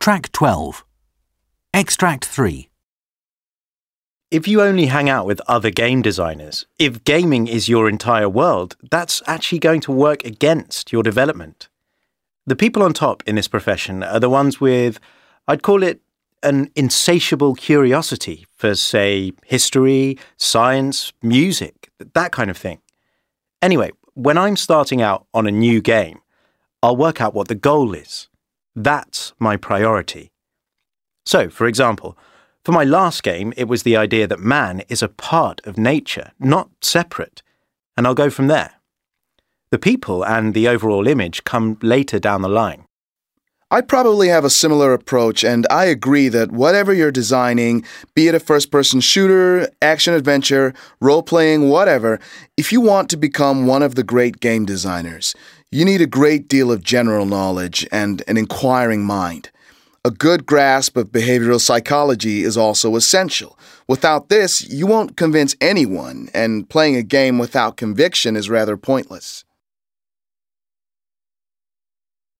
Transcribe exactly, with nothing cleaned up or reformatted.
Track twelve. Extract three. If you only hang out with other game designers, if gaming is your entire world, that's actually going to work against your development. The people on top in this profession are the ones with, I'd call it, an insatiable curiosity for, say, history, science, music, that kind of thing. Anyway, when I'm starting out on a new game, I'll work out what the goal is. That's my priority. So, for example, for my last game, it was the idea that man is a part of nature, not separate, and I'll go from there. The people and the overall image come later down the line. I probably have a similar approach, and I agree that whatever you're designing, be it a first-person shooter, action-adventure, role-playing, whatever, if you want to become one of the great game designers, you need a great deal of general knowledge and an inquiring mind. A good grasp of behavioral psychology is also essential. Without this, you won't convince anyone, and playing a game without conviction is rather pointless.